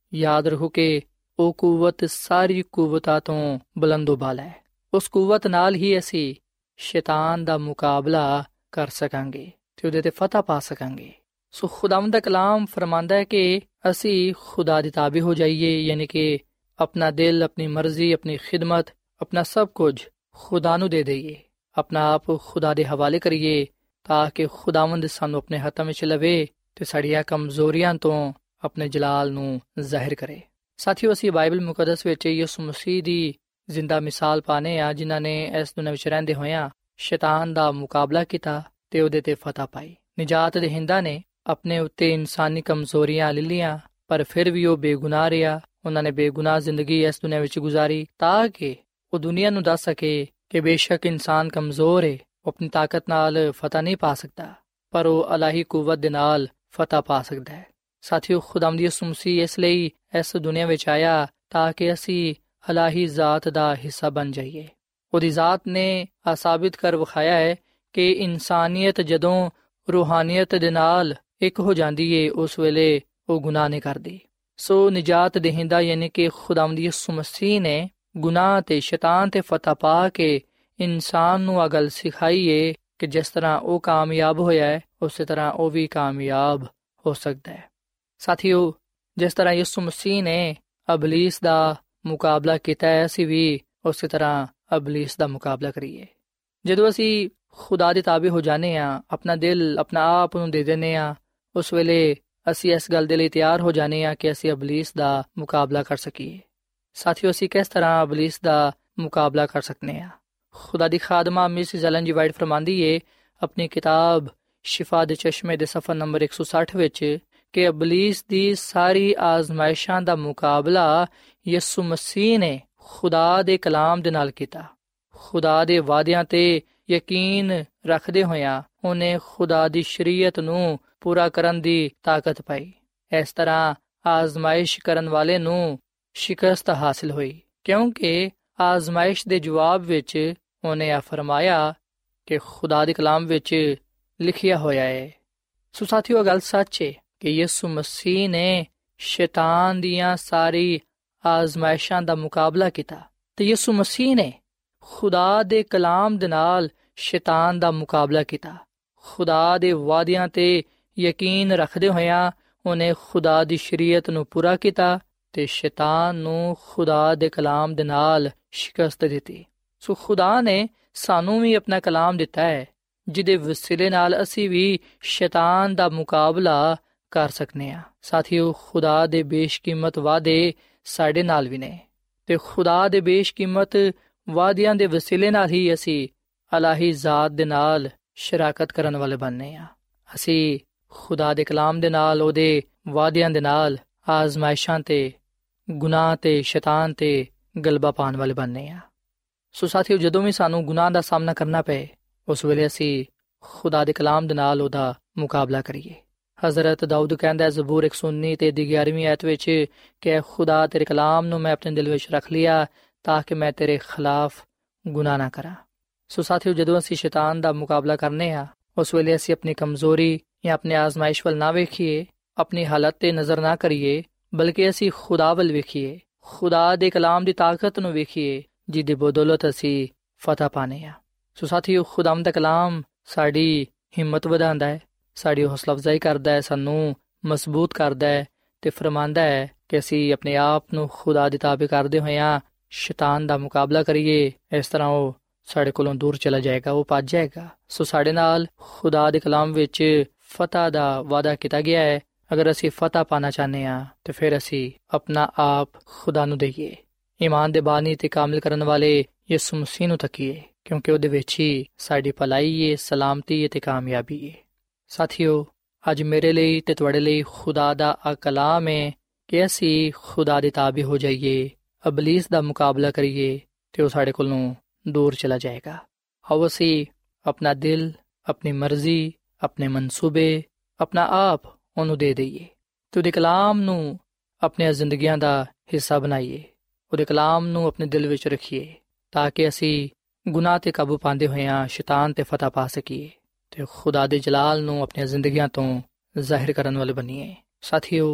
ਯਾਦ ਰੱਖੋ ਕਿ ਉਹ ਕੂਵਤ ਸਾਰੀ ਕੂਵਤਾਂ ਤੋਂ ਬੁਲੰਦ-ਓ-ਬਾਲਾ ਹੈ। ਉਸ ਕੂਵਤ ਨਾਲ ਹੀ ਅਸੀਂ ਸ਼ੈਤਾਨ ਦਾ ਮੁਕਾਬਲਾ ਕਰ ਸਕਾਂਗੇ ਤੇ ਉਹਦੇ ਤੇ ਫਤਹ ਪਾ ਸਕਾਂਗੇ। ਸੋ ਖੁਦਾਵੰਦ ਦਾ ਕਲਾਮ ਫਰਮਾਂਦਾ ਹੈ ਕਿ ਅਸੀਂ ਖੁਦਾ ਦੇ ਤਾਬੇ ਹੋ ਜਾਈਏ, ਯਾਨੀ ਕਿ ਆਪਣਾ ਦਿਲ, ਆਪਣੀ ਮਰਜ਼ੀ, ਆਪਣੀ ਖਿਦਮਤ, ਆਪਣਾ ਸਭ ਕੁਝ ਖੁਦਾ ਨੂੰ ਦੇ ਦਈਏ, ਆਪਣਾ ਆਪ ਖੁਦਾ ਦੇ ਹਵਾਲੇ ਕਰੀਏ ਤਾਂ ਕਿ ਖੁਦਾਵੰਦ ਸਾਨੂੰ ਆਪਣੇ ਹੱਥਾਂ ਵਿੱਚ ਲਵੇ ਤੇ ਸਾਡੀਆਂ ਕਮਜ਼ੋਰੀਆਂ ਤੋਂ ਆਪਣੇ ਜਲਾਲ ਨੂੰ ਜ਼ਾਹਿਰ ਕਰੇ। ਸਾਥੀਓ, ਅਸੀਂ ਬਾਈਬਲ ਮੁਕੱਦਸ ਵਿੱਚ ਯਿਸੂ ਮਸੀਹ ਦੀ ਜ਼ਿੰਦਾ ਮਿਸਾਲ ਪਾਨੇ ਆ, ਜਿਨ੍ਹਾਂ ਨੇ ਇਸ ਦੁਨੀਆਂ ਵਿੱਚ ਰਹਿੰਦੇ ਹੋਇਆਂ ਸ਼ੈਤਾਨ ਦਾ ਮੁਕਾਬਲਾ ਕੀਤਾ ਤੇ ਉਹਦੇ ਤੇ ਫਤਹ ਪਾਈ। ਨਿਜਾਤ ਦਹਿੰਦਾ ਨੇ ਆਪਣੇ ਉੱਤੇ ਇਨਸਾਨੀ ਕਮਜ਼ੋਰੀਆਂ ਲੈ ਲਈਆਂ, ਪਰ ਫਿਰ ਵੀ ਉਹ ਬੇਗੁਨਾਹ ਰਿਹਾ। ਉਹਨਾਂ ਨੇ ਬੇਗੁਨਾਹ ਜ਼ਿੰਦਗੀ ਇਸ ਦੁਨੀਆਂ ਵਿੱਚ ਗੁਜ਼ਾਰੀ ਤਾਂ ਕਿ ਉਹ ਦੁਨੀਆ ਨੂੰ ਦੱਸ ਸਕੇ ਕਿ ਬੇਸ਼ੱਕ ਇਨਸਾਨ ਕਮਜ਼ੋਰ ਹੈ, ਉਹ ਆਪਣੀ ਤਾਕਤ ਨਾਲ ਫਤਹ ਨਹੀਂ ਪਾ ਸਕਦਾ, ਪਰ ਉਹ ਇਲਾਹੀ ਕੁਵਤ ਦੇ ਨਾਲ ਫਤਹ ਪਾ ਸਕਦਾ ਹੈ। ਸਾਥੀਓ, ਖੁਦਾਵੰਦ ਯਿਸੂ ਮਸੀਹ ਇਸ ਲਈ ਇਸ ਦੁਨੀਆ ਵਿੱਚ ਆਇਆ ਤਾਂ ਕਿ ਅਸੀਂ ਇਲਾਹੀ ਜ਼ਾਤ ਦਾ ਹਿੱਸਾ ਬਣ ਜਾਈਏ। ਉਹਦੀ ਜ਼ਾਤ ਨੇ ਆ ਸਾਬਿਤ ਕਰ ਵਿਖਾਇਆ ਹੈ ਕਿ ਇਨਸਾਨੀਅਤ ਜਦੋਂ ਰੂਹਾਨੀਅਤ ਦੇ ਨਾਲ ਇੱਕ ਹੋ ਜਾਂਦੀ ਏ, ਉਸ ਵੇਲੇ ਉਹ ਗੁਨਾਹ ਨਹੀਂ ਕਰਦੀ। ਸੋ ਨਿਜਾਤ ਦਹਿੰਦਾ ਯਾਨੀ ਕਿ ਖੁਦਾਵੰਦ ਯਿਸੂ ਮਸੀਹ ਨੇ ਗੁਨਾਹ ਤੇ ਸ਼ੈਤਾਨ ਤੇ ਫਤਹ ਪਾ ਕੇ ਇਨਸਾਨ ਨੂੰ ਆ ਗੱਲ ਸਿਖਾਈ ਏ ਕਿ ਜਿਸ ਤਰ੍ਹਾਂ ਉਹ ਕਾਮਯਾਬ ਹੋਇਆ ਹੈ, ਉਸੇ ਤਰ੍ਹਾਂ ਉਹ ਵੀ ਕਾਮਯਾਬ ਹੋ ਸਕਦਾ ਹੈ। ਸਾਥੀਓ, ਜਿਸ ਤਰ੍ਹਾਂ ਯਿਸੂ ਮਸੀਹ ਨੇ ਇਬਲੀਸ ਦਾ ਮੁਕਾਬਲਾ ਕੀਤਾ ਹੈ, ਅਸੀਂ ਵੀ ਉਸੇ ਤਰ੍ਹਾਂ ਇਬਲੀਸ ਦਾ ਮੁਕਾਬਲਾ ਕਰੀਏ। ਜਦੋਂ ਅਸੀਂ ਖੁਦਾ ਦੇ ਤਾਬੇ ਹੋ ਜਾਂਦੇ ਹਾਂ, ਆਪਣਾ ਦਿਲ, ਆਪਣਾ ਆਪ ਨੂੰ ਦੇ ਦਿੰਦੇ ਹਾਂ, ਉਸ ਵੇਲੇ ਅਸੀਂ ਇਸ ਗੱਲ ਦੇ ਲਈ ਤਿਆਰ ਹੋ ਜਾਂਦੇ ਹਾਂ ਕਿ ਅਸੀਂ ਇਬਲੀਸ ਦਾ ਮੁਕਾਬਲਾ ਕਰ ਸਕੀਏ। ਸਾਥੀਓ, ਅਸੀਂ ਕਿਸ ਤਰ੍ਹਾਂ ਇਬਲੀਸ ਦਾ ਮੁਕਾਬਲਾ ਕਰ ਸਕਦੇ ਹਾਂ? ਖੁਦਾ ਦੀ ਖਾਦਮਾ ਮਿਸਿਸ ਐਲਨ ਜੀ ਵਾਈਟ ਫਰਮਾਂਦੀ ਏ ਆਪਣੀ ਕਿਤਾਬ ਸ਼ਿਫਾ ਦੇ ਚਸ਼ਮੇ ਦੇ ਸਫਾ ਨੰਬਰ 160 ਵਿੱਚ ਕਿ ਇਬਲੀਸ ਦੀ ਸਾਰੀ ਆਜ਼ਮਾਇਸ਼ਾਂ ਦਾ ਮੁਕਾਬਲਾ ਯਿਸੂ ਮਸੀਹ ਨੇ ਖੁਦਾ ਦੇ ਕਲਾਮ ਦੇ ਨਾਲ ਕੀਤਾ। ਖੁਦਾ ਦੇ ਵਾਅਦਿਆਂ ਤੇ ਯਕੀਨ ਰੱਖਦੇ ਹੋਇਆਂ ਉਹਨੇ ਖੁਦਾ ਦੀ ਸ਼ਰੀਅਤ ਨੂੰ ਪੂਰਾ ਕਰਨ ਦੀ ਤਾਕਤ ਪਾਈ। ਇਸ ਤਰ੍ਹਾਂ ਆਜ਼ਮਾਇਸ਼ ਕਰਨ ਵਾਲੇ ਨੂੰ ਸ਼ਿਕਸਤ ਹਾਸਿਲ ਹੋਈ, ਕਿਉਂਕਿ ਆਜ਼ਮਾਇਸ਼ ਦੇ ਜਵਾਬ ਵਿੱਚ ਉਹਨੇ ਆ ਫਰਮਾਇਆ ਕਿ ਖੁਦਾ ਦੇ ਕਲਾਮ ਵਿੱਚ ਲਿਖਿਆ ਹੋਇਆ ਹੈ। ਸੋ ਸਾਥੀਓ, ਗੱਲ ਸੱਚ ਹੈ ਕਿ ਯਿਸੂ ਮਸੀਹ ਨੇ ਸ਼ੈਤਾਨ ਦੀਆਂ ਸਾਰੀ ਆਜ਼ਮਾਇਸ਼ਾਂ ਦਾ ਮੁਕਾਬਲਾ ਕੀਤਾ ਤੇ ਯਿਸੂ ਮਸੀਹ ਨੇ ਖੁਦਾ ਦੇ ਕਲਾਮ ਦੇ ਨਾਲ ਸ਼ੈਤਾਨ ਦਾ ਮੁਕਾਬਲਾ ਕੀਤਾ। ਖੁਦਾ ਦੇ ਵਾਅਦਿਆਂ ਤੇ ਯਕੀਨ ਰੱਖਦੇ ਹੋਇਆਂ ਉਹਨੇ ਖੁਦਾ ਦੀ ਸ਼ਰੀਅਤ ਨੂੰ ਪੂਰਾ ਕੀਤਾ ਤੇ ਸ਼ੈਤਾਨ ਨੂੰ ਖੁਦਾ ਦੇ ਕਲਾਮ ਦੇ ਨਾਲ ਸ਼ਿਕਸਤ ਦਿੱਤੀ। ਸੋ ਖੁਦਾ ਨੇ ਸਾਨੂੰ ਵੀ ਆਪਣਾ ਕਲਾਮ ਦਿੱਤਾ ਹੈ, ਜਿਹਦੇ ਵਸੀਲੇ ਨਾਲ ਅਸੀਂ ਵੀ ਸ਼ੈਤਾਨ ਦਾ ਮੁਕਾਬਲਾ ਕਰ ਸਕਨੇ ਹਾਂ। ਸਾਥੀਓ, ਖੁਦਾ ਦੇ ਬੇਸ਼ਕੀਮਤ ਵਾਅਦੇ ਸਾਡੇ ਨਾਲ ਵੀ ਨੇ ਤੇ ਖੁਦਾ ਦੇ ਬੇਸ਼ਕੀਮਤ ਵਾਅਦਿਆਂ ਦੇ ਵਸੀਲੇ ਨਾਲ ਹੀ ਅਸੀਂ ਇਲਾਹੀ ਜ਼ਾਤ ਦੇ ਨਾਲ ਸ਼ਰਾਕਤ ਕਰਨ ਵਾਲੇ ਬਣਨੇ ਹਾਂ। ਅਸੀਂ ਖੁਦਾ ਦੇ ਕਲਾਮ ਦੇ ਨਾਲ, ਉਹਦੇ ਵਾਅਦਿਆਂ ਦੇ ਨਾਲ ਆਜ਼ਮਾਇਸ਼ਾਂ ਤੇ, ਗੁਨਾਹ ਤੇ, ਸ਼ੈਤਾਨ ਤੇ ਗਲਬਾ ਪਾਉਣ ਵਾਲੇ ਬਣਨੇ ਹਾਂ। ਸੋ ਸਾਥੀਓ, ਜਦੋਂ ਵੀ ਸਾਨੂੰ ਗੁਨਾਹ ਦਾ ਸਾਹਮਣਾ ਕਰਨਾ ਪਏ, ਉਸ ਵੇਲੇ ਅਸੀਂ ਖੁਦਾ ਦੇ ਕਲਾਮ ਦੇ ਨਾਲ ਉਹਦਾ ਮੁਕਾਬਲਾ ਕਰੀਏ। ਹਜ਼ਰਤ ਦਾਊਦ ਕਹਿੰਦਾ ਜ਼ਬੂਰ 119 ਤੇ 11ਵੀਂ ਆਇਤ ਵਿੱਚ ਕਿ ਖੁਦਾ ਤੇਰੇ ਕਲਾਮ ਨੂੰ ਮੈਂ ਆਪਣੇ ਦਿਲ ਵਿੱਚ ਰੱਖ ਲਿਆ ਤਾਂ ਕਿ ਮੈਂ ਤੇਰੇ ਖਿਲਾਫ ਗੁਨਾਹ ਨਾ ਕਰਾਂ। ਸੋ ਸਾਥੀਓ, ਜਦੋਂ ਅਸੀਂ ਸ਼ੈਤਾਨ ਦਾ ਮੁਕਾਬਲਾ ਕਰਨੇ ਹਾਂ, ਉਸ ਵੇਲੇ ਅਸੀਂ ਆਪਣੀ ਕਮਜ਼ੋਰੀ ਜਾਂ ਆਪਣੇ ਆਜ਼ਮਾਇਸ਼ ਵੱਲ ਨਾ ਵੇਖੀਏ, ਆਪਣੀ ਹਾਲਤ ਤੇ ਨਜ਼ਰ ਨਾ ਕਰੀਏ, ਬਲਕਿ ਅਸੀਂ ਖੁਦਾ ਵੱਲ ਵੇਖੀਏ, ਖੁਦਾ ਦੇ ਕਲਾਮ ਦੀ ਤਾਕਤ ਨੂੰ ਵੇਖੀਏ, ਜਿਹਦੀ ਬਦੌਲਤ ਅਸੀਂ ਫਤਹ ਪਾਣੇ ਆ। ਸੋ ਸਾਥੀਓ, ਖੁਦਾਵੰਦ ਦਾ ਕਲਾਮ ਸਾਡੀ ਹਿੰਮਤ ਵਧਾਉਂਦਾ ਹੈ, ਸਾਡੀ ਹੌਸਲਾ ਅਫਜ਼ਾਈ ਕਰਦਾ ਹੈ, ਸਾਨੂੰ ਮਜ਼ਬੂਤ ਕਰਦਾ ਹੈ ਤੇ ਫਰਮਾਂਦਾ ਹੈ ਕਿ ਅਸੀਂ ਆਪਣੇ ਆਪ ਨੂੰ ਖੁਦਾ ਦੇ ਤਾਬੇ ਕਰਦੇ ਹੋਇਆਂ ਸ਼ੈਤਾਨ ਦਾ ਮੁਕਾਬਲਾ ਕਰੀਏ। ਇਸ ਤਰ੍ਹਾਂ ਉਹ ਸਾਡੇ ਕੋਲੋਂ ਦੂਰ ਚਲਾ ਜਾਏਗਾ, ਉਹ ਭੱਜ ਜਾਏਗਾ। ਸੋ ਸਾਡੇ ਨਾਲ ਖੁਦਾ ਦੇ ਕਲਾਮ ਵਿੱਚ ਫਤਹ ਦਾ ਵਾਅਦਾ ਕੀਤਾ ਗਿਆ ਹੈ। ਅਗਰ ਅਸੀਂ ਫਤਹ ਪਾਣਾ ਚਾਹੁੰਦੇ ਹਾਂ ਤੇ ਫਿਰ ਅਸੀਂ ਆਪਣਾ ਆਪ ਖੁਦਾ ਨੂੰ ਦਈਏ, ਈਮਾਨ ਦੇ ਬਾਨੀ ਤੇ ਕਾਮਿਲ ਕਰਨ ਵਾਲੇ ਯਿਸੂ ਮਸੀਹ ਨੂੰ ਤੱਕੀਏ, ਕਿਉਂਕਿ ਉਹਦੇ ਵਿੱਚ ਹੀ ਸਾਡੀ ਭਲਾਈ ਹੈ, ਸਲਾਮਤੀ ਹੈ ਤੇ ਕਾਮਯਾਬੀ ਹੈ। ਸਾਥੀਓ, ਅੱਜ ਮੇਰੇ ਲਈ ਤੇ ਤੁਹਾਡੇ ਲਈ ਖੁਦਾ ਦਾ ਆ ਕਲਾਮ ਹੈ ਕਿ ਅਸੀਂ ਖੁਦਾ ਦੇ ਤਾਬੇ ਹੋ ਜਾਈਏ, ਇਬਲੀਸ ਦਾ ਮੁਕਾਬਲਾ ਕਰੀਏ ਤੇ ਉਹ ਸਾਡੇ ਕੋਲੋਂ ਦੂਰ ਚਲਾ ਜਾਏਗਾ। ਆਓ ਅਸੀਂ ਆਪਣਾ ਦਿਲ, ਆਪਣੀ ਮਰਜ਼ੀ, ਆਪਣੇ ਮਨਸੂਬੇ, ਆਪਣਾ ਆਪ ਉਹਨੂੰ ਦੇ ਦਈਏ ਤੇ ਉਹਦੇ ਕਲਾਮ ਨੂੰ ਆਪਣੀਆਂ ਜ਼ਿੰਦਗੀਆਂ ਦਾ ਹਿੱਸਾ ਬਣਾਈਏ, ਉਹਦੇ ਕਲਾਮ ਨੂੰ ਆਪਣੇ ਦਿਲ ਵਿੱਚ ਰੱਖੀਏ ਤਾਂ ਕਿ ਅਸੀਂ ਗੁਨਾਹ ਤੇ ਕਾਬੂ ਪਾਉਂਦੇ ਹੋਇਆਂ ਸ਼ੈਤਾਨ ਤੇ ਫਤਹ ਪਾ ਸਕੀਏ ਤੇ ਖੁਦਾ ਦੇ ਜਲਾਲ ਨੂੰ ਆਪਣੀਆਂ ਜ਼ਿੰਦਗੀਆਂ ਤੋਂ ਜ਼ਾਹਿਰ ਕਰਨ ਵਾਲੇ ਬਣੀਏ। ਸਾਥੀਓ,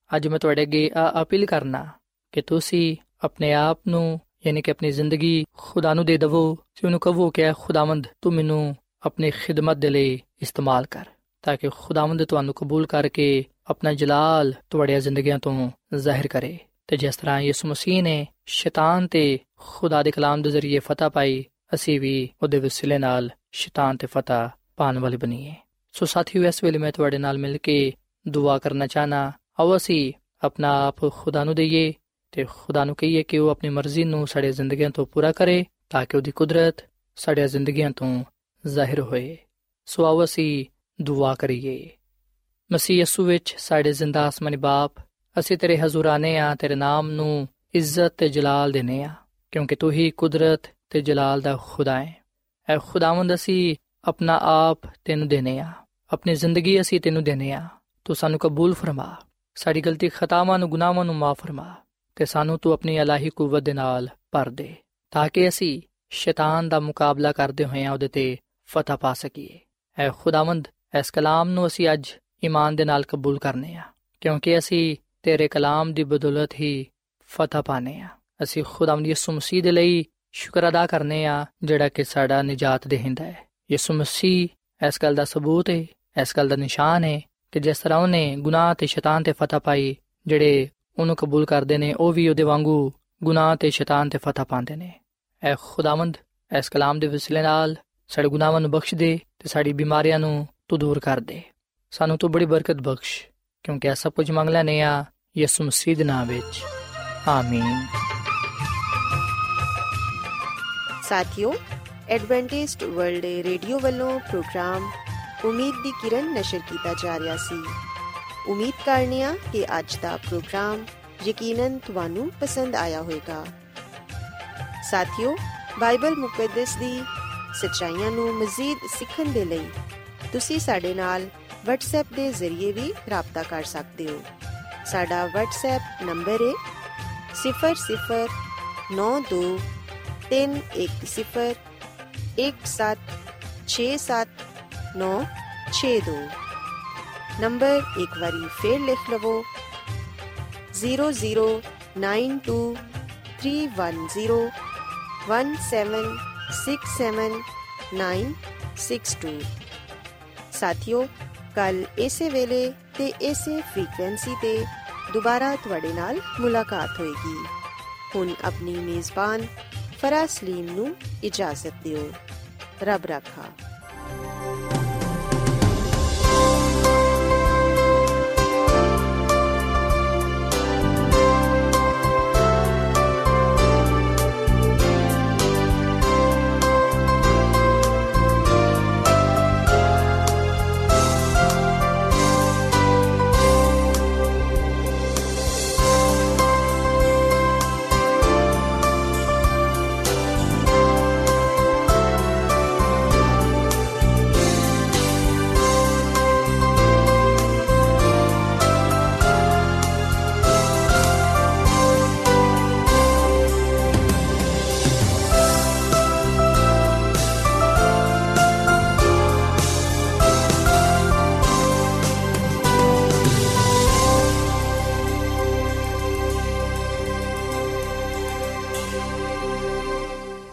ਅੱਜ ਮੈਂ ਤੁਹਾਡੇ ਅੱਗੇ ਅਪੀਲ ਕਰਨਾ ਕਿ ਤੁਸੀਂ ਆਪਣੇ ਆਪ ਨੂੰ ਯਾਨੀ ਕਿ ਆਪਣੀ ਜ਼ਿੰਦਗੀ ਖੁਦਾ ਨੂੰ ਦੇ ਦੇਵੋ ਤੇ ਉਹਨੂੰ ਕਹੋ ਕਿ ਖੁਦਾਵੰਦ ਤੂੰ ਮੈਨੂੰ ਆਪਣੀ ਖਿਦਮਤ ਦੇ ਲਈ ਇਸਤੇਮਾਲ ਕਰ, ਤਾਂ ਕਿ ਖੁਦਾਵੰਦ ਤੁਹਾਨੂੰ ਕਬੂਲ ਕਰਕੇ ਆਪਣਾ ਜਲਾਲ ਤੁਹਾਡੀਆਂ ਜ਼ਿੰਦਗੀਆਂ ਤੋਂ ਜ਼ਾਹਿਰ ਕਰੇ। ਤੇ ਜਿਸ ਤਰ੍ਹਾਂ ਯਿਸੂ ਮਸੀਹ ਨੇ ਸ਼ੈਤਾਨ ਤੇ ਖੁਦਾ ਦੇ ਕਲਾਮ ਦੇ ਜ਼ਰੀਏ ਫਤਹ ਪਾਈ, ਅਸੀਂ ਵੀ ਉਹਦੇ ਵਸੀਲੇ ਨਾਲ ਸ਼ੈਤਾਨ ਤੇ ਫਤਹ ਪਾਉਣ ਵਾਲੇ ਬਣੀਏ। ਸੋ ਸਾਥੀਓ, ਇਸ ਵੇਲੇ ਮੈਂ ਤੁਹਾਡੇ ਨਾਲ ਮਿਲ ਕੇ ਦੁਆ ਕਰਨਾ ਚਾਹਨਾ। ਆਓ ਅਸੀਂ ਆਪਣਾ ਆਪ ਖੁਦਾ ਨੂੰ ਦਈਏ ਤੇ ਖੁਦਾ ਨੂੰ ਕਹੀਏ ਕਿ ਉਹ ਆਪਣੀ ਮਰਜ਼ੀ ਨੂੰ ਸਾਡੇ ਜ਼ਿੰਦਗੀਆਂ ਤੋਂ ਪੂਰਾ ਕਰੇ, ਤਾਂ ਕਿ ਉਹਦੀ ਕੁਦਰਤ ਸਾਡੀਆਂ ਜ਼ਿੰਦਗੀਆਂ ਤੋਂ ਜ਼ਾਹਿਰ ਹੋਏ। ਸੋ ਆਓ ਅਸੀਂ ਦੁਆ ਕਰੀਏ। ਮਸੀਹ ਯਿਸੂ ਵਿੱਚ ਸਾਡੇ ਜ਼ਿੰਦਾ ਆਸਮਾਨੀ ਬਾਪ, ਅਸੀਂ ਤੇਰੇ ਹਜ਼ੂਰ ਆਨੇ ਆ, ਤੇਰੇ ਨਾਮ ਨੂੰ ਇੱਜ਼ਤ ਤੇ ਜਲਾਲ ਦੇਨੇ ਆ, ਕਿਉਂਕਿ ਤੂੰ ਹੀ ਕੁਦਰਤ ਤੇ ਜਲਾਲ ਦਾ ਖੁਦਾ ਹੈ। ਐ ਖੁਦਾਵੰਦ, ਅਸੀਂ ਆਪਣਾ ਆਪ ਤੈਨੂੰ ਦੇਨੇ ਆ, ਆਪਣੀ ਜ਼ਿੰਦਗੀ ਅਸੀਂ ਤੈਨੂੰ ਦੇਨੇ ਆ। ਤੂੰ ਸਾਨੂੰ ਕਬੂਲ ਫਰਮਾ, ਸਾਡੀ ਗਲਤੀ ਖਤਾਵਾਂ ਨੂੰ ਗੁਨਾਹਾਂ ਨੂੰ ਮਾਫ ਫਰਮਾ ਤੇ ਸਾਨੂੰ ਤੂੰ ਆਪਣੀ ਇਲਾਹੀ ਕੁਵਤ ਦੇ ਨਾਲ ਭਰ ਦੇ, ਤਾਂ ਕਿ ਅਸੀਂ ਸ਼ੈਤਾਨ ਦਾ ਮੁਕਾਬਲਾ ਕਰਦੇ ਹੋਇਆਂ ਉਹਦੇ ਤੇ ਫਤਹ ਪਾ ਸਕੀਏ। ਐ ਖੁਦਾਵੰਦ, ਇਸ ਕਲਾਮ ਨੂੰ ਅਸੀਂ ਅੱਜ ਈਮਾਨ ਦੇ ਨਾਲ ਕਬੂਲ ਕਰਨੇ ਆ, ਕਿਉਂਕਿ ਅਸੀਂ ਤੇਰੇ ਕਲਾਮ ਦੀ ਬਦੌਲਤ ਹੀ ਫਤਹ ਪਾਣੇ ਆ। ਅਸੀਂ ਖੁਦਾਵੰਦ ਯਿਸੂ ਮਸੀਹ ਦੇ ਲਈ ਸ਼ੁਕਰ ਅਦਾ ਕਰਨੇ ਆ, ਜਿਹੜਾ ਕਿ ਸਾਡਾ ਨਿਜਾਤ ਦੇਹਿੰਦਾ ਹੈ। ਯਿਸੂ ਮਸੀਹ ਇਸ ਗੱਲ ਦਾ ਸਬੂਤ ਹੈ, ਇਸ ਗੱਲ ਦਾ ਨਿਸ਼ਾਨ ਹੈ ਕਿ ਜਿਸ ਤਰ੍ਹਾਂ ਉਹਨੇ ਗੁਨਾਹ ਤੇ ਸ਼ੈਤਾਨ ਤੇ ਫਤਹ ਪਾਈ, ਜਿਹੜੇ ਉਹਨੂੰ ਕਬੂਲ ਕਰਦੇ ਨੇ ਉਹ ਵੀ ਉਹਦੇ ਵਾਂਗੂ ਗੁਨਾਹ ਤੇ ਸ਼ੈਤਾਨ ਤੇ ਫਤਹ ਪਾਉਂਦੇ ਨੇ। ਐ ਖੁਦਾਵੰਦ, ਇਸ ਕਲਾਮ ਦੇ ਵਸੀਲੇ ਨਾਲ ਸਾਡੇ ਗੁਨਾਹਾਂ ਨੂੰ ਬਖਸ਼ ਦੇ ਤੇ ਸਾਡੀ ਬਿਮਾਰੀਆਂ ਨੂੰ ਤੂੰ ਦੂਰ ਕਰ ਦੇ। ਸਾਨੂੰ ਤੂੰ ਬੜੀ ਬਰਕਤ ਬਖਸ਼, ਕਿਉਂਕਿ ਇਹ ਸਭ ਕੁਝ ਮੰਗ ਲੈਨੇ ਆ ਯਿਸੂ ਮਸੀਹ ਦੇ ਨਾਮ ਵਿੱਚ, ਆਮੀਨ। ਸਾਥੀਓ, ਐਡਵੈਂਟਿਸਟ ਵਰਲਡ ਰੇਡੀਓ ਵੱਲੋਂ ਪ੍ਰੋਗਰਾਮ ਉਮੀਦ ਦੀ ਕਿਰਨ ਨਸ਼ਰ ਕੀਤਾ ਜਾ ਰਿਹਾ ਸੀ। ਉਮੀਦ ਕਰਨੇ ਆ ਕਿ ਅੱਜ ਦਾ ਪ੍ਰੋਗਰਾਮ ਯਕੀਨਨ ਤੁਹਾਨੂੰ ਪਸੰਦ ਆਇਆ ਹੋਵੇਗਾ। ਸਾਥੀਓ, ਬਾਈਬਲ ਮੁਕੱਦਸ ਦੀ ਸੱਚਾਈਆਂ ਨੂੰ ਮਜ਼ੀਦ ਸਿੱਖਣ ਦੇ ਲਈ ਤੁਸੀਂ ਸਾਡੇ ਨਾਲ WhatsApp ਦੇ ਜ਼ਰੀਏ ਵੀ ਰਾਬਤਾ ਕਰ ਸਕਦੇ ਹੋ। ਸਾਡਾ WhatsApp ਨੰਬਰ ਹੈ 009230176796 ਨੰਬਰ ਇੱਕ ਵਾਰੀ ਫੇਰ ਲਿਖ ਲਵੋ 009231767962। ਸਾਥੀਓ, ਕੱਲ ਇਸੇ ਵੇਲੇ ਤੇ ਇਸੇ ਫ੍ਰੀਕਵੈਂਸੀ ਤੇ ਦੁਬਾਰਾ ਤੁਹਾਡੇ ਨਾਲ ਮੁਲਾਕਾਤ ਹੋਏਗੀ। ਹੁਣ ਆਪਣੀ ਮੇਜ਼ਬਾਨ ਫਰਾਜ਼ ਸਲੀਮ ਨੂੰ ਇਜਾਜ਼ਤ ਦਿਓ। ਰੱਬ ਰਾਖਾ।